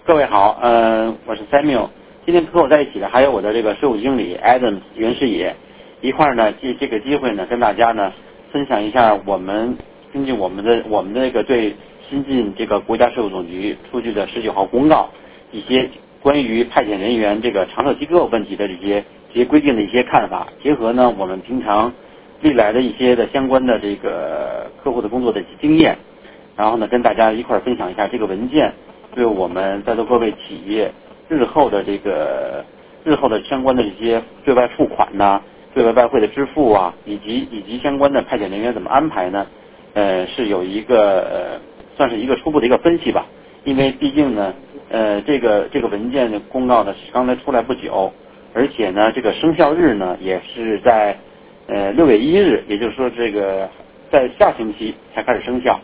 各位好，我是 Samuel。今天和我在一起的还有我的这个税务经理 Adam 袁世野，一块呢借这个机会呢跟大家呢分享一下根据我们的这个对新进这个国家税务总局出具的19号公告一些关于派遣人员这个常设机构问题的这些规定的一些看法，结合呢我们平常历来的一些的相关的这个客户的工作的经验，然后呢跟大家一块分享一下这个文件对我们在座各位企业日后的相关的这些对外付款呐、对外外汇的支付啊，以及相关的派遣人员怎么安排呢？是有一个算是一个初步的一个分析吧。因为毕竟呢，这个文件的公告呢是刚才出来不久，而且呢这个生效日呢也是在6月1日，也就是说这个在下星期才开始生效。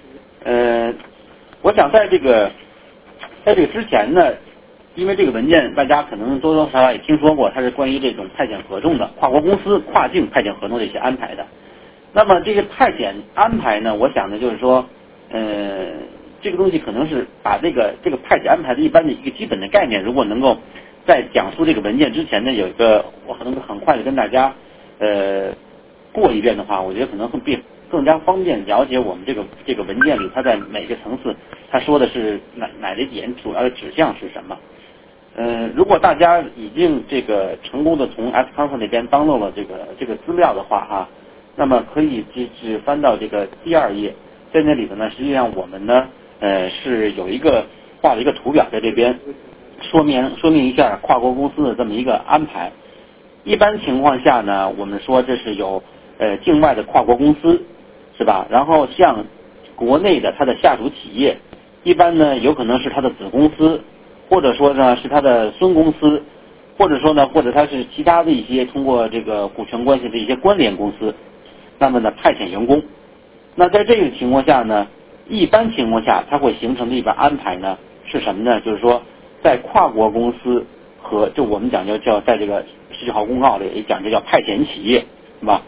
我想在这个之前呢，因为这个文件大家可能多多少少也听说过，它是关于这种派遣合同的跨国公司跨境派遣合同的一些安排的。那么这个派遣安排呢，我想呢就是说，这个东西可能是把这个派遣安排的一般的一个基本的概念，如果能够在讲述这个文件之前呢，有一个我可能很快的跟大家过一遍的话，我觉得可能会更加方便了解我们这个文件里它在每个层次它说的是哪一点主要的指向是什么。如果大家已经这个成功的从 S-Conf 那边 download 了这个资料的话那么可以只翻到这个第2页，在那里头呢，实际上我们呢是有一个画了一个图表在这边说明一下跨国公司的这么一个安排。一般情况下呢，我们说这是有境外的跨国公司，是吧？然后像国内的它的下属企业，一般呢有可能是它的子公司，或者说呢是它的孙公司，或者它是其他的一些通过这个股权关系的一些关联公司，那么呢派遣员工。那在这个情况下呢，一般情况下它会形成的一般安排呢是什么呢？就是说在跨国公司和就我们讲叫在这个19号公告里也讲这叫派遣企业，是吧？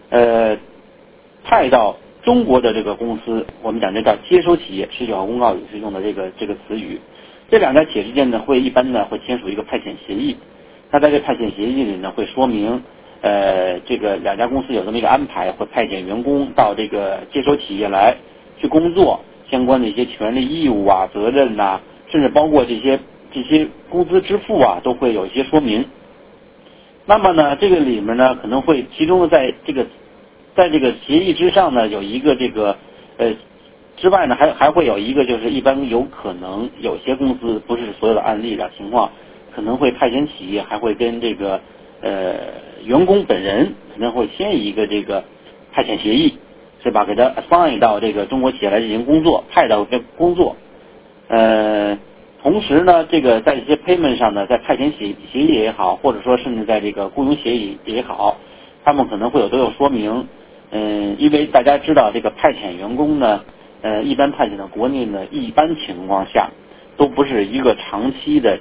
派到中国的这个公司，我们讲这叫接收企业，19号公告里是用的这个词语。这两家企业之间呢一般呢会签署一个派遣协议。那在这派遣协议里呢会说明这个两家公司有这么一个安排，会派遣员工到这个接收企业来去工作，相关的一些权利义务啊、责任呐，甚至包括这些工资支付啊，都会有一些说明。那么呢，这个里面呢可能会其中在这个协议之上呢有一个之外呢还会有一个，就是一般有可能有些公司，不是所有的案例的情况，可能会派遣企业还会跟这个员工本人可能会签一个这个派遣协议，是吧？给他 assign 到这个中国企业来进行工作，派到这工作。同时呢，这个在一些 payment 上呢，在派遣协议也好，或者说甚至在这个雇佣协议也好，他们可能都有说明。因为大家知道这个派遣员工呢，一般派遣到国内呢，一般情况下都不是一个长期的，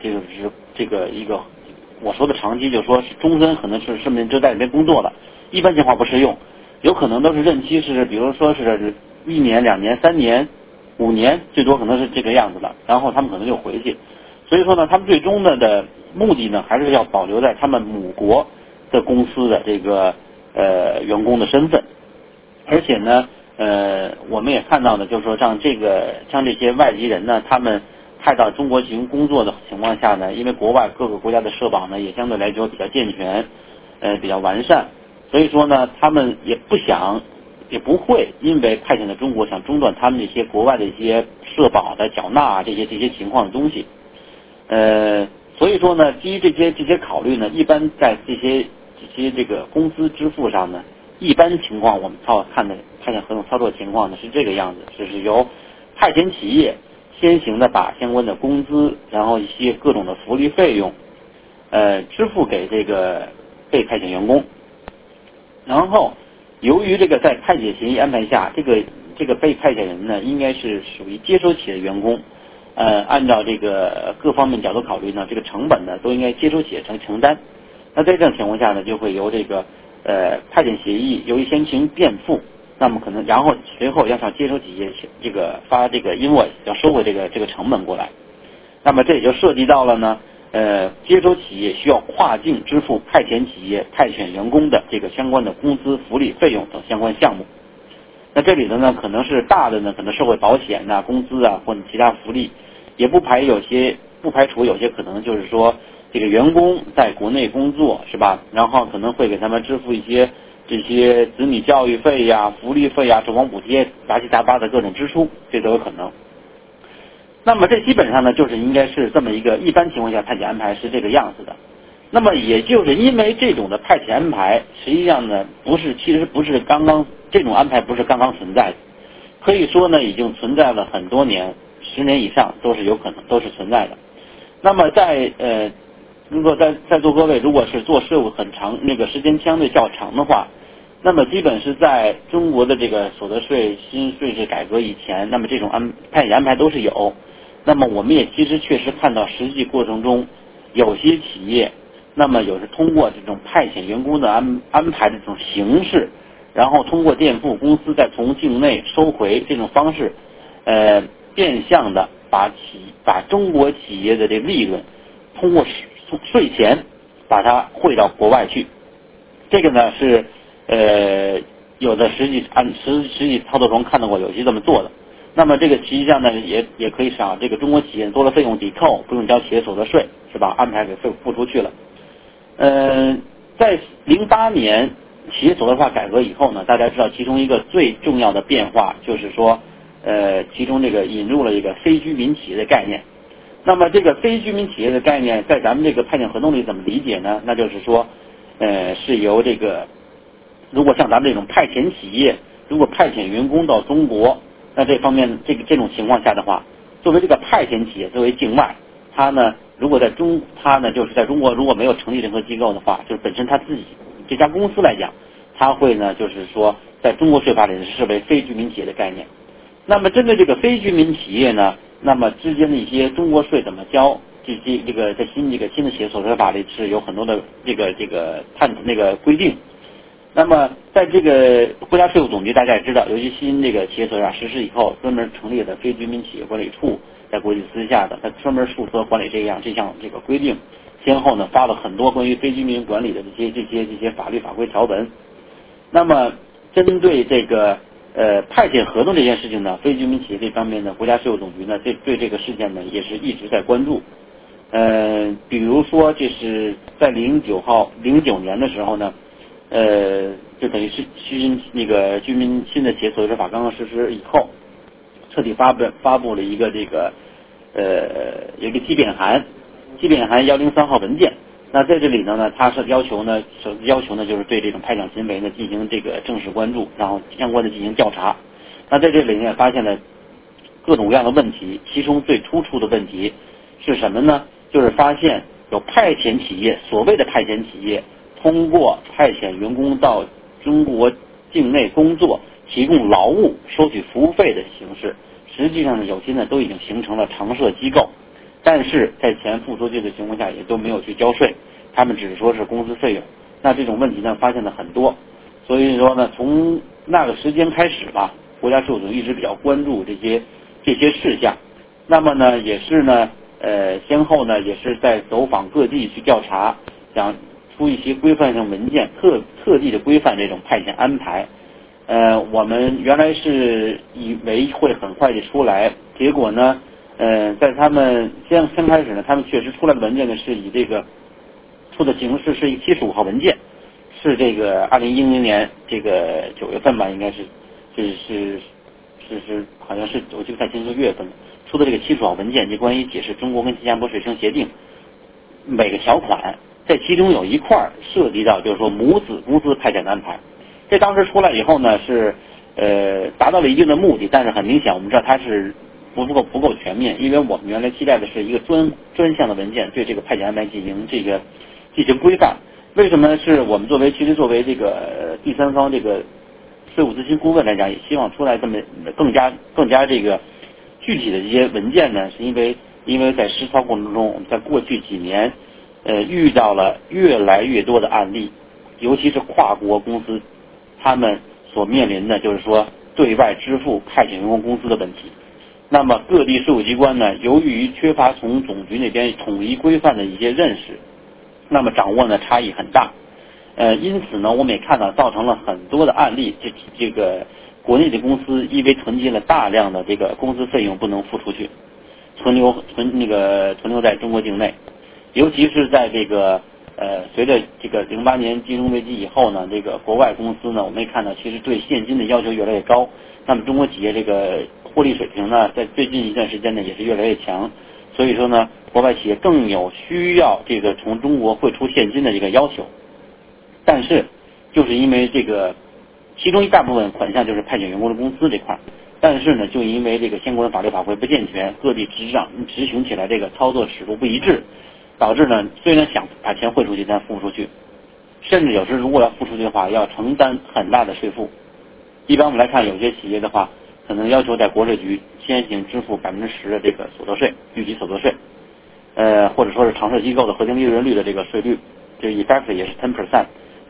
我说的长期就是说是终身，可能是顺便就在里面工作的，一般情况不适用，有可能都是任期是，比如说是1年、2年、3年、5年，最多可能是这个样子的，然后他们可能就回去。所以说呢，他们最终的目的呢，还是要保留在他们母国的公司的这个员工的身份。而且呢，我们也看到呢，就是说像这些外籍人呢，他们派到中国进行工作的情况下呢，因为国外各个国家的社保呢也相对来说比较健全，比较完善，所以说呢，他们也不会因为派遣到中国想中断他们这些国外的一些社保的缴纳这些情况的东西。所以说呢，基于这些考虑呢，一般在这些这个工资支付上呢，一般情况我们看的派遣合同操作情况呢是这个样子，就是由派遣企业先行的把相关的工资，然后一些各种的福利费用支付给这个被派遣员工。然后由于这个在派遣协议安排下，这个被派遣人呢应该是属于接收企业的员工，按照这个各方面角度考虑呢，这个成本呢都应该接收企业承担。那在这种情况下呢，就会由这个派遣协议由于先行垫付，那么可能然后随后要向接收企业这个发这个 invoice 要收回这个成本过来。 那么这也就涉及到了呢，接收企业需要跨境支付派遣企业派遣员工的这个相关的工资、福利、费用等相关项目。那这里头呢，可能是大的呢，可能社会保险呐、工资啊，或者其他福利，也不排除有些可能就是说，这个员工在国内工作是吧？然后可能会给他们支付一些这些子女教育费呀、福利费呀、住房补贴、杂七杂八的各种支出，这都有可能。那么这基本上呢，就是应该是这么一个一般情况下派遣安排是这个样子的。那么也就是因为这种的派遣安排，实际上呢其实不是刚刚这种安排不是刚刚存在的，可以说呢已经存在了很多年，10年以上都是有可能都是存在的。那么如果在座各位如果是做税务很长那个时间相对较长的话，那么基本是在中国的这个所得税新税制改革以前，那么这种派遣安排都是有。那么我们也其实确实看到实际过程中有些企业。那么有是通过这种派遣员工的安排的这种形式，然后通过垫付公司再从境内收回这种方式，变相的把中国企业的这利润通过税前把它汇到国外去。这个呢是有的实际操作中看到过有些这么做的。那么这个实际上呢也可以使这个中国企业多了费用抵扣，不用交企业所得税，是吧？安排给付出去了。在08年企业所得化改革以后呢，大家知道其中一个最重要的变化就是说，其中这个引入了一个非居民企业的概念。那么这个非居民企业的概念在咱们这个派遣合同里怎么理解呢？那就是说，是由这个，如果像咱们这种派遣企业，如果派遣员工到中国，那这方面这种情况下的话，作为这个派遣企业，作为境外，它呢就是在中国如果没有成立任何机构的话，就是本身他自己这家公司来讲，它会呢就是说在中国税法里视为非居民企业的概念。那么针对这个非居民企业呢，那么之间的一些中国税怎么交，在新的企业所得法里是有很多的规定。那么在这个国家税务总局大家也知道，尤其新这个企业所得法实施以后，专门成立的非居民企业管理处，在国际私下的，他专门负责管理这项这个规定，先后呢发了很多关于非居民管理的这些法律法规条文。那么针对这个派遣合同这件事情呢，非居民企业这方面呢，国家税务总局呢对这个事件呢也是一直在关注。比如说这是在09年的时候呢，就等于是居民新的企业所得法刚刚实施以后，彻底发布了一个有一个基本函103号文件。那在这里呢，它是要求呢就是对这种派遣行为呢进行这个正式关注，然后相关的进行调查。那在这里呢发现了各种各样的问题，其中最突出的问题是什么呢？就是发现有派遣企业，所谓的派遣企业，通过派遣员工到中国境内工作，提供劳务、收取服务费的形式，实际上呢，有些呢都已经形成了常设机构，但是在钱付出去的情况下，也都没有去交税，他们只是说是工资费用。那这种问题呢，发现了很多，所以说呢，从那个时间开始吧，国家税务总局一直比较关注这些事项。那么呢，也是呢，先后呢，也是在走访各地去调查，想出一些规范性文件，特地的规范这种派遣安排。我们原来是以为会很快就出来，结果呢，在他们先开始呢，他们确实出来的文件呢是以这个出的形式是以75号文件，是这个2010年这个9月份吧，应该是好像是我记不太清楚月份出的这个75号文件，就关于解释中国跟新加坡税生协定每个条款，在其中有一块涉及到就是说母子公司派遣的安排。这当时出来以后呢，是达到了一定的目的，但是很明显我们知道它是不够全面，因为我们原来期待的是一个专项的文件对这个派遣安排进行规范。为什么是我们作为这个第三方这个税务咨询顾问来讲，也希望出来这么更加这个具体的这些文件呢？是因为在实操过程中，我们在过去几年遇到了越来越多的案例，尤其是跨国公司他们所面临的就是说对外支付派遣员工工资的问题。 那么各地税务机关呢，由于缺乏从总局那边统一规范的一些认识，那么掌握呢差异很大。因此呢，我们也看到造成了很多的案例，这个国内的公司因为囤积了大量的这个公司费用不能付出去，存留在中国境内，尤其是在这个随着这个08年金融危机以后呢，这个国外公司呢，我们也看到其实对现金的要求越来越高。那么中国企业这个获利水平呢，在最近一段时间呢也是越来越强，所以说呢，国外企业更有需要这个从中国汇出现金的这个要求。但是就是因为这个其中一大部分款项就是派遣员工的公司这块，但是呢，就因为这个相关的法律法规不健全，各地执行起来这个操作尺度不一致，导致呢虽然想把钱汇出去，但付不出去，甚至有时如果要付出去的话，要承担很大的税负。一般我们来看，有些企业的话，可能要求在国税局先行支付10%的这个所得税，预计所得税，或者说是常设机构的核定利润率的这个税率，这个 effect 也是 10%，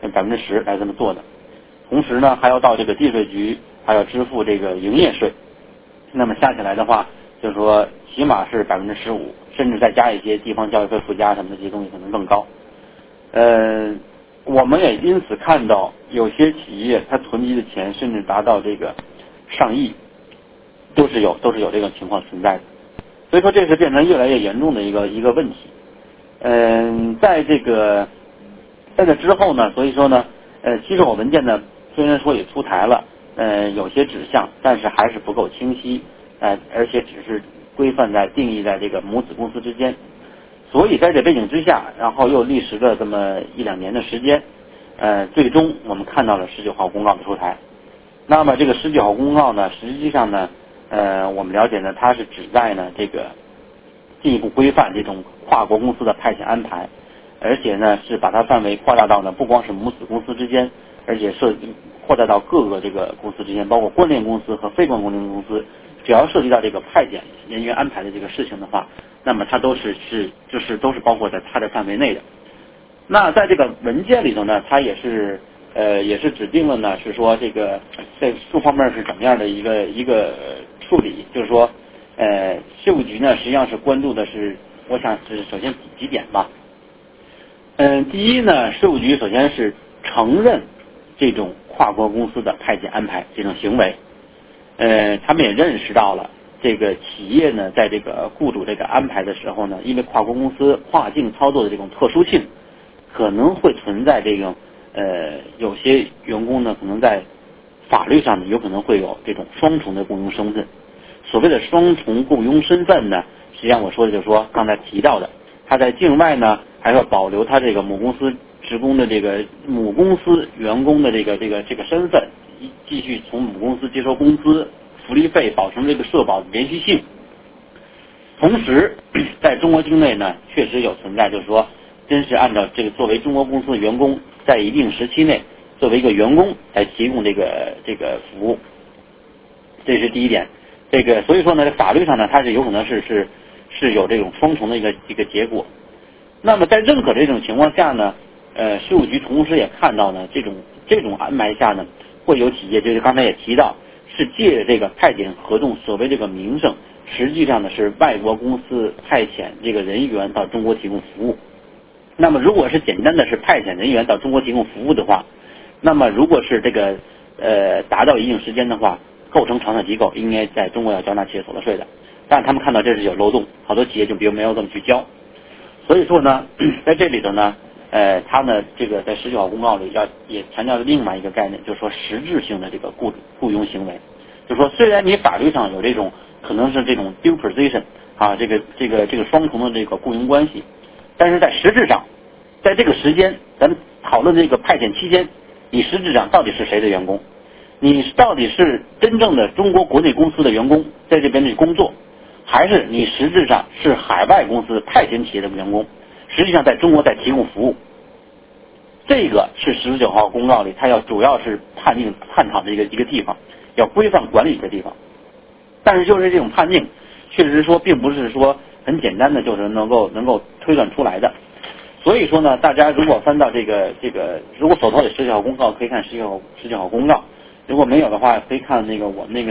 10%来这么做的。同时呢，还要到这个地税局还要支付这个营业税，那么加起来的话，就是说起码是15%，甚至再加一些地方教育费附加什么的这些东西可能更高。我们也因此看到有些企业它囤积的钱甚至达到这个上亿，都是有这个情况存在的。所以说这是变成越来越严重的一个问题。在这之后呢，所以说呢，期售文件呢虽然说也出台了，有些指向，但是还是不够清晰，而且只是规范在定义在这个母子公司之间。所以在这背景之下，然后又历时了这么1-2年的时间，最终我们看到了19号公告的出台。那么这个19号公告呢，实际上呢，我们了解呢，它是旨在呢这个进一步规范这种跨国公司的派遣安排，而且呢是把它范围扩大到呢不光是母子公司之间，而且扩大到各个这个公司之间，包括关联公司和非关联公司，只要涉及到这个派遣人员安排的这个事情的话，那么它都是包括在它的范围内的。那在这个文件里头呢，它也是指定了呢，是说这个在各方面是怎么样的一个处理，就是说税务局呢实际上是关注的是，我想是首先几点吧。第一呢，税务局首先是承认这种跨国公司的派遣安排这种行为，他们也认识到了这个企业呢在这个雇主这个安排的时候呢，因为跨国公司跨境操作的这种特殊性，可能会存在这种有些员工呢可能在法律上呢有可能会有这种双重的雇佣身份。所谓的双重雇佣身份呢，实际上我说的就是说刚才提到的，他在境外呢还要保留他这个母公司职工的这个母公司员工的这个身份，继续从母公司接收工资、福利费，保持这个社保的连续性。同时，在中国境内呢，确实有存在，就是说，真是按照这个作为中国公司的员工，在一定时期内作为一个员工来提供这个服务，这是第一点。所以说呢，法律上呢，它是有可能是有这种双重的一个结果。那么在认可这种情况下呢，税务局同时也看到呢，这种安排下呢，会有企业就是刚才也提到，是借这个派遣合同所谓这个名声，实际上呢是外国公司派遣这个人员到中国提供服务。那么如果是简单的是派遣人员到中国提供服务的话，那么如果是这个达到一定时间的话，构成常设机构，应该在中国要缴纳企业所得税的。但是他们看到这是有漏洞，好多企业就比如没有这么去交。所以说呢，在这里头呢，他呢这个在19号公告里也强调了另外一个概念，就是说实质性的这个雇佣行为，就是说虽然你法律上有这种可能是这种 dual position 啊，这个双重的这个雇佣关系，但是在实质上，在这个时间咱们讨论这个派遣期间，你实质上到底是谁的员工？你到底是真正的中国国内公司的员工在这边去工作，还是你实质上是海外公司派遣企业的员工，实际上在中国在提供服务？这个是19号公告里它要主要是探讨的一个地方，要规范管理的地方。但是就是这种判定，确实说并不是说很简单的就是能够推断出来的。所以说呢，大家如果翻到这个，如果手头有19号公告，可以看19号公告；如果没有的话，可以看我们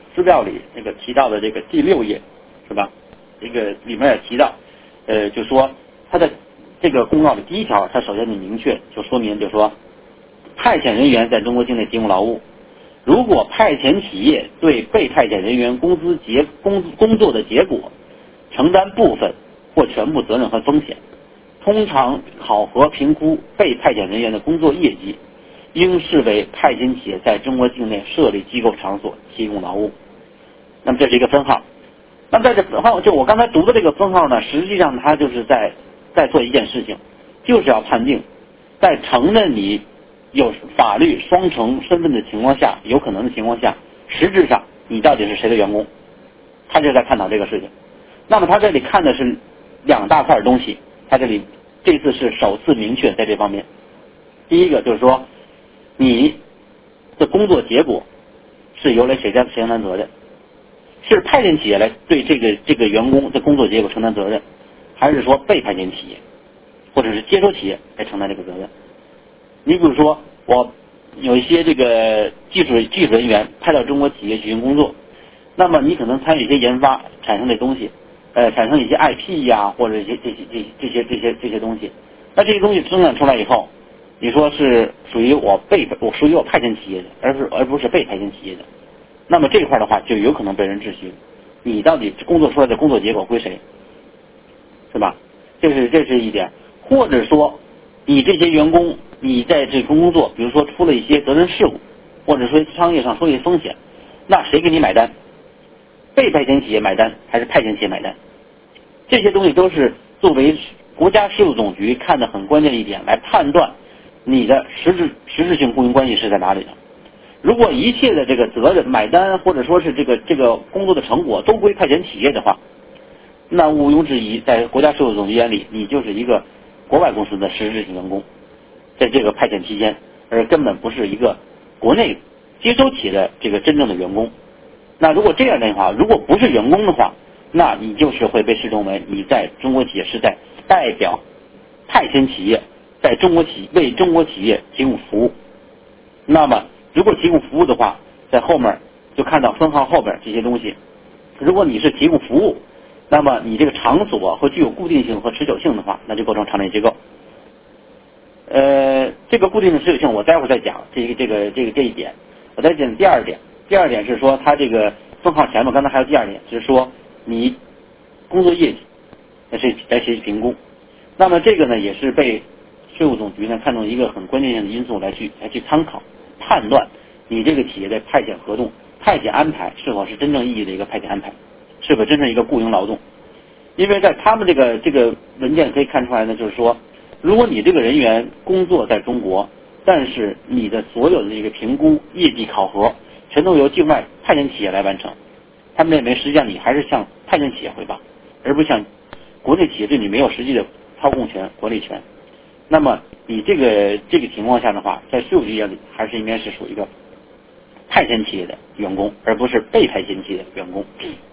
资料里这个提到的这个第6页，是吧？这个里面也提到，就说他的这个公告的第1条，他首先就明确就说明，就说派遣人员在中国境内提供劳务，如果派遣企业对被派遣人员工作的结果承担部分或全部责任和风险，通常考核评估被派遣人员的工作业绩，应视为派遣企业在中国境内设立机构场所提供劳务。那么这是一个分号。那么在这分号，就我刚才读的这个分号呢，实际上它就是在做一件事情，就是要判定在承认你有法律双重身份的情况下，有可能的情况下，实质上你到底是谁的员工，他就在探讨这个事情。那么他这里看的是2大块东西，他这里这次是首次明确在这方面。第一个就是说，你的工作结果是由谁承担责任？是派遣企业来对这个员工的工作结果承担责任，还是说被派遣企业或者是接收企业来承担这个责任？你比如说，我有一些这个技术人员派到中国企业去进行工作，那么你可能参与一些研发，产生的东西，产生一些 IP 呀，或者一些这些东西。那这些东西生产出来以后，你说是属于我派遣企业的，而不是被派遣企业的。那么这块的话就有可能被人质询，你到底工作出来的工作结果归谁，是吧？这是一点。或者说你这些员工你在这工作，比如说出了一些责任事故，或者说商业上出了一些风险，那谁给你买单？被派遣企业买单还是派遣企业买单？这些东西都是作为国家税务总局看的很关键的一点，来判断你的实质性雇佣关系是在哪里的。如果一切的这个责任买单，或者说是这个工作的成果都归派遣企业的话，那毋庸置疑，在国家税务总局眼里，你就是一个国外公司的实质性员工，在这个派遣期间，而根本不是一个国内接收企业的这个真正的员工。那如果这样的话，如果不是员工的话，那你就是会被视同为你在中国企业是在代表派遣企业在为中国企业提供服务。那么如果提供服务的话，在后面就看到分号后边这些东西，如果你是提供服务，那么你这个场所会具有固定性和持久性的话，那就构成常内机构。这个固定性持久性我待会儿再讲这一点。我再讲第二点。第二点是说，它这个分号前面刚才还有第二点，就是说你工作业绩来学习评估。那么这个呢，也是被税务总局呢看作一个很关键性的因素来去参考判断你这个企业的派遣合同、派遣安排是否是真正意义的一个派遣安排，是否真正一个雇佣劳动。因为在他们这个文件可以看出来呢，就是说，如果你这个人员工作在中国，但是你的所有的这个评估、业绩考核全都由境外派遣企业来完成，他们认为实际上你还是向派遣企业汇报，而不像国内企业对你没有实际的操控权、管理权。那么你这个情况下的话，在税务局眼里还是应该是属于一个派遣企业的员工，而不是被派遣企业的员工。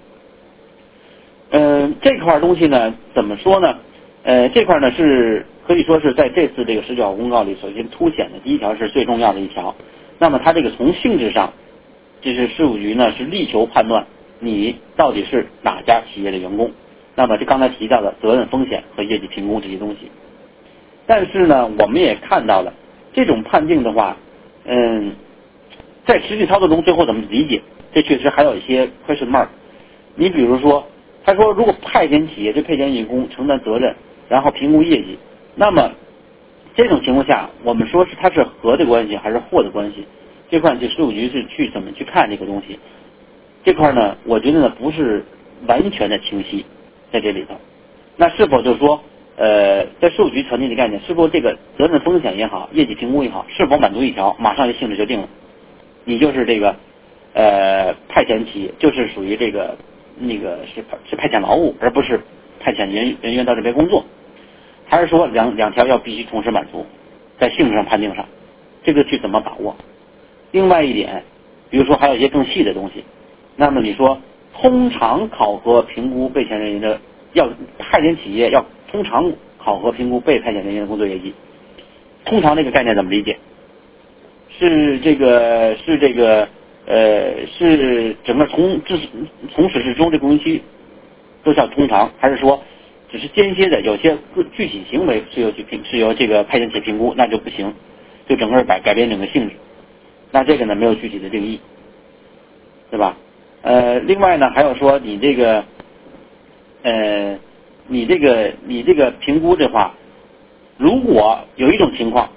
这块东西呢，怎么说呢？这块呢是可以说是在这次这个19号公告里首先凸显的第一条是最重要的一条。那么它这个从性质上，就是税务局呢是力求判断你到底是哪家企业的员工。那么这刚才提到的责任风险和业绩评估这些东西。但是呢，我们也看到了这种判定的话，在实际操作中最后怎么理解，这确实还有一些 question mark。你比如说，他说如果派遣企业对派遣员工承担责任，然后评估业绩，那么这种情况下，我们说是它是和的关系还是或的关系？这块就税务局是怎么去看这个东西？这块呢，我觉得呢不是完全的清晰在这里头。那是否就是说，在税务局传递的概念，是否这个责任风险也好，业绩评估也好，是否满足一条，马上就性质就定了，你就是这个派遣企业，就是属于这个是派遣劳务，而不是派遣人员到这边工作，还是说两条要必须同时满足，在性质上判定上，这个去怎么把握？另外一点，比如说还有一些更细的东西，那么你说通常考核评估被派遣人员的派遣企业要通常考核评估被派遣人员的工作业绩，通常这个概念怎么理解？是这个是整个从始至终这工期都是要通常，还是说只是间歇的有些具体行为是由这个派遣企业评估，那就不行，就整个改变整个性质。那这个呢没有具体的定义，对吧？另外呢还有说你这个评估的话，如果有一种情况，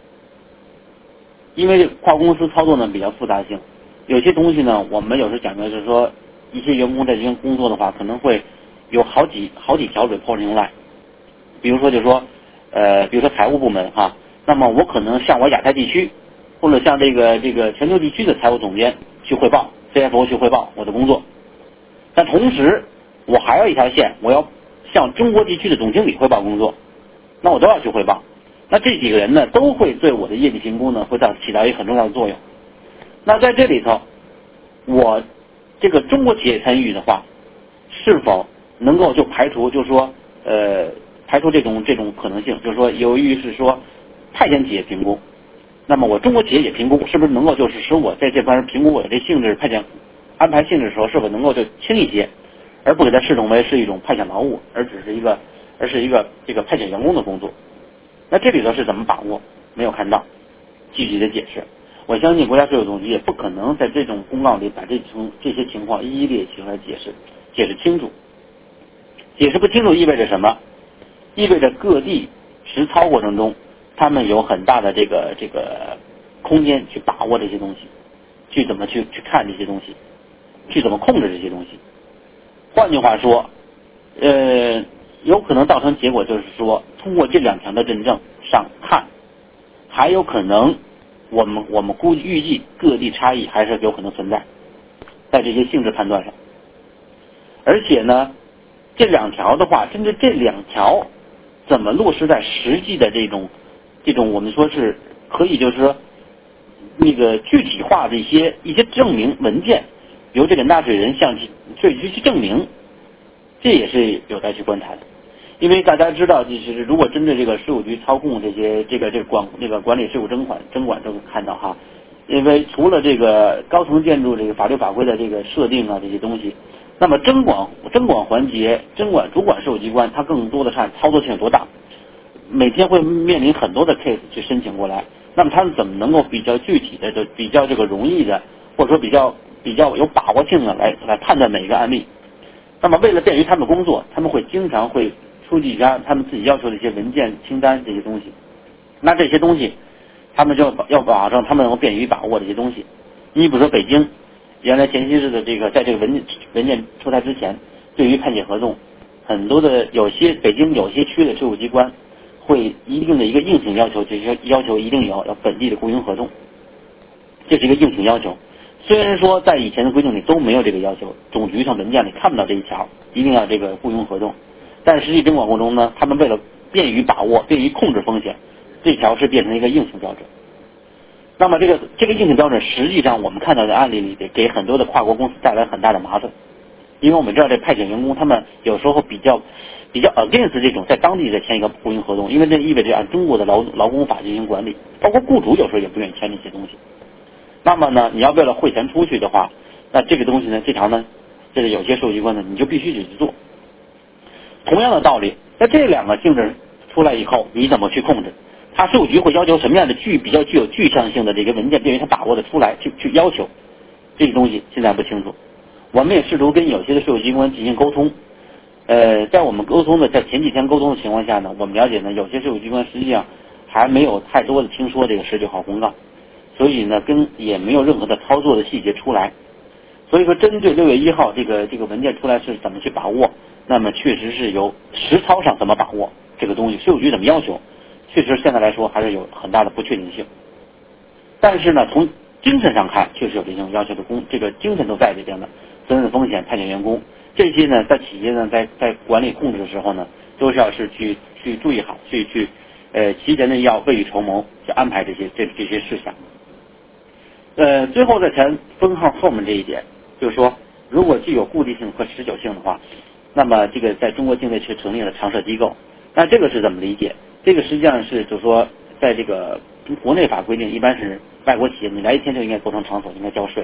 因为跨国公司操作呢比较复杂性，有些东西呢我们有时候讲的是说，一些员工在这边工作的话，可能会有好几条 reporting line， 比如说就是说比如说财务部门哈，那么我可能向我亚太地区或者向这个全球地区的财务总监去汇报 CFO 去汇报我的工作，但同时我还有一条线，我要向中国地区的总经理汇报工作，那我都要去汇报。那这几个人呢，都会对我的业绩评估呢，会起到一个很重要的作用。那在这里头，我这个中国企业参与的话，是否能够就排除，就是说，排除这种可能性，就是说，由于是说派遣企业评估，那么我中国企业也评估，是不是能够就是使我在这方面评估我的这性质派遣安排性质的时候，是否能够就轻一些，而不给它视同为是一种派遣劳务，而是一个这个派遣员工的工作。那这里头是怎么把握？没有看到具体的解释。我相信国家税务总局也不可能在这种公告里把这些情况一一列举出来解释清楚。解释不清楚意味着什么？意味着各地实操过程中，他们有很大的这个空间去把握这些东西，去怎么去看这些东西，去怎么控制这些东西。换句话说，有可能造成结果就是说，通过这两条的认证上看，还有可能我们预计各地差异还是有可能存在，在这些性质判断上。而且呢，这两条的话，针对这两条怎么落实在实际的这种我们说是可以就是说那个具体化的一些证明文件，由这个纳税人向税局去证明，这也是有待去观察的。因为大家知道，就是如果针对这个税务局操控这些管理税务征管都会看到哈，因为除了这个高层建筑这个法律法规的这个设定啊这些东西，那么征管环节，主管税务机关它更多的看操作性有多大，每天会面临很多的 case 去申请过来，那么他们怎么能够比较具体的比较这个容易的，或者说比较有把握性的来判断每一个案例。那么为了便于他们工作，他们会经常会出具他们自己要求的一些文件清单这些东西。那这些东西他们就要保证他们能够便于把握这些东西。你比如说北京原来前些日子在这个文件出台之前，对于派遣合同很多的北京有些区的税务机关会一定的一个硬性要求，这些要求一定要本地的雇佣合同，这是一个硬性要求。虽然说在以前的规定里都没有这个要求，总局上文件里看不到这一条，一定要这个雇佣合同，但实际征管过程中呢，他们为了便于把握、便于控制风险，这条是变成一个硬性标准。那么这个硬性标准，实际上我们看到的案例里给很多的跨国公司带来很大的麻烦，因为我们知道这派遣员工他们有时候比较 against 这种在当地的签一个雇佣合同，因为这意味着按中国的劳工法进行管理，包括雇主有时候也不愿意签这些东西。那么呢，你要为了汇钱出去的话，那这个东西呢，这条呢，这是有些税务机关呢，你就必须得去做。同样的道理，在这两个性质出来以后，你怎么去控制？他税务局会要求什么样的比较具有具象性的这个文件，便于他把握的出来去要求这些东西，现在不清楚。我们也试图跟有些的税务机关进行沟通。在我们在前几天沟通的情况下呢，我们了解呢，有些税务机关实际上还没有太多的听说这个19号公告。所以呢，也没有任何的操作的细节出来。所以说，针对6月1号这个文件出来是怎么去把握，那么确实是由实操上怎么把握这个东西，税务局怎么要求，确实现在来说还是有很大的不确定性。但是呢，从精神上看，确实有这种要求的这个精神都在这边的，责任风险、派遣员工这些呢，在企业呢在管理控制的时候呢，都是要是去注意好，去提前的要未雨绸缪，去安排这些事项。最后再谈分号后面这一点，就是说，如果具有固定性和持久性的话，那么这个在中国境内去成立了常设机构，那这个是怎么理解？这个实际上是就是说，在这个国内法规定，一般是外国企业你来一天就应该构成场所，应该交税。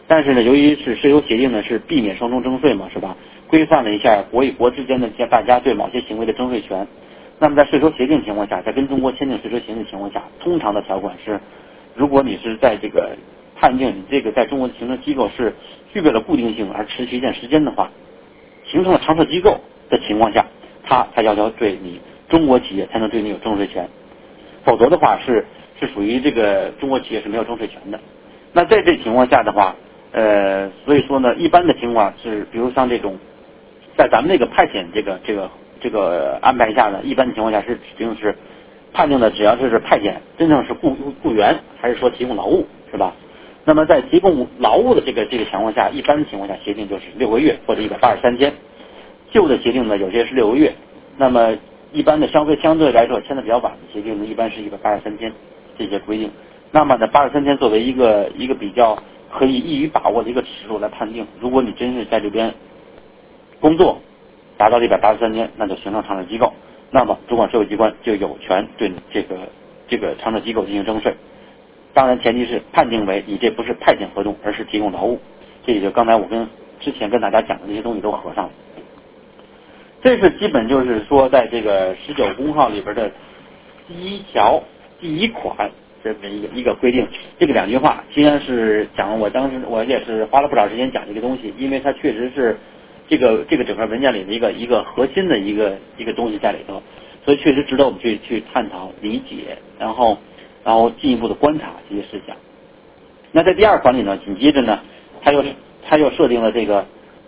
但是呢，由于是税收协定呢是避免双重征税嘛，是吧？规范了一下国与国之间的大家对某些行为的征税权。那么在税收协定情况下，在跟中国签订税收协定情况下，通常的条款是，如果你是在这个判定你这个在中国的行政机构是具备了固定性而持续一段时间的话，形成了常设机构的情况下，它才要求对你中国企业才能对你有征税权，否则的话是属于这个中国企业是没有征税权的。那在这情况下的话，所以说呢，一般的情况是，比如像这种，在咱们这个派遣这个安排下呢，一般的情况下是指定是判定的，只要是派遣真正是雇员，还是说提供劳务，是吧？那么在提供劳务的这个情况下，一般的情况下协定就是6个月或者183天，旧的协定呢有些是6个月，那么一般的相对来说签的比较晚的协定呢，一般是183天这些规定。那么呢，83天作为一个比较可以易于把握的一个尺度来判定，如果你真是在这边工作达到183天，那就形成常设机构，那么主管税务机关就有权对你这个常设机构进行征税。当然前提是判定为你这不是派遣合同，而是提供劳务。这也就刚才我之前跟大家讲的这些东西都合上了。这是基本就是说在这个19公号里边的第1条第1款这么一个规定。这个2句话虽然是讲我当时我也是花了不少时间讲这个东西，因为它确实是这个整个文件里的一个核心的一个东西在里头，所以确实值得我们去探讨理解，然后进一步的观察这些事项。那在第2款里呢，紧接着呢，它又设定了这个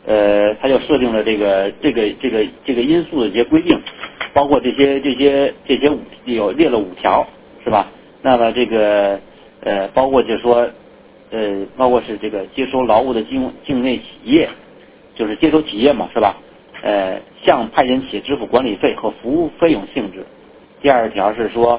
因素的这些规定，包括这些有列了5条，是吧？那么这个包括就是说包括是这个接收劳务的境内企业，就是接收企业嘛，是吧？向派遣企业支付管理费和服务费用性质。第2条是说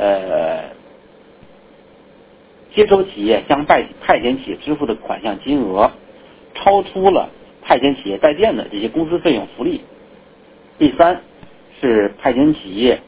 接收企业向派遣企业支付的款项金额超出了派遣企业带电的这些公司费用福利。第3是派遣企业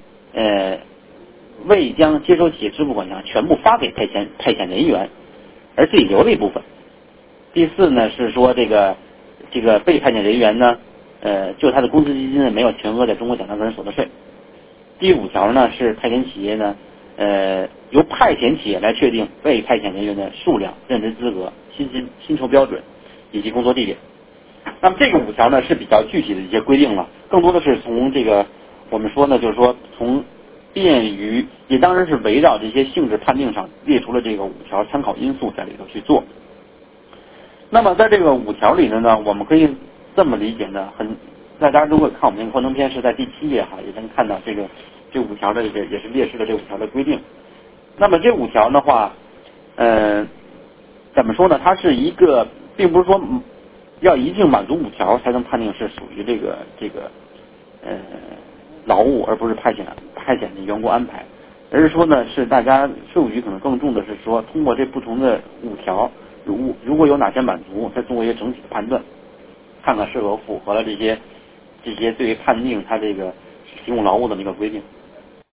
未将接收企业支付款项全部发给派遣人员，而自己留了一部分。第4呢是说这个被派遣人员呢就他的公司基金呢没有全额在中国缴纳个人所得税。第5条呢是派遣企业呢由派遣企业来确定被派遣人员的数量、任职资格、薪酬标准以及工作地点。那么这个5条呢是比较具体的一些规定了，更多的是从这个我们说呢，就是说从便于也当然是围绕这些性质判定上列出了这个5条参考因素在里头去做。那么在这个5条里呢，我们可以这么理解呢，大家如果看我们那个幻灯片是在第7页哈，也能看到这5条的也是列示了这5条的规定。那么这5条的话，怎么说呢？它是一个，并不是说要一定满足5条才能判定是属于这个劳务，而不是派遣的员工安排，而是说呢，是大家税务局可能更重的是说，通过这不同的5条，如果有哪些满足，再做一些整体的判断，看看是否符合了这些对于判定它这个提供劳务的一个规定。